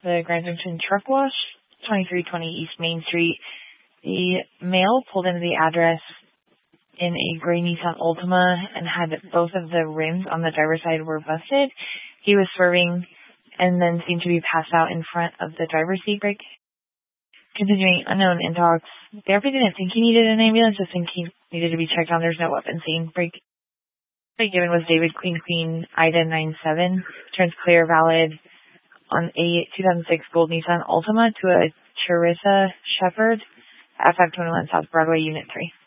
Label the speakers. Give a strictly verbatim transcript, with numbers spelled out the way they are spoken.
Speaker 1: the Grand Junction Truck Wash, twenty-three twenty East Main Street. The male pulled into the address in a gray Nissan Altima and had both of the rims on the driver's side were busted. He was swerving and then seemed to be passed out in front of the driver's seat brake. Continuing unknown intox. The R P didn't think he needed an ambulance, just think he needed to be checked on. There's no weapon seen. Brake given was David Queen Queen Ida nine seven. Turns clear valid on a two thousand six Gold Nissan Altima to a Charissa Shepherd at five twenty-one South Broadway, Unit three.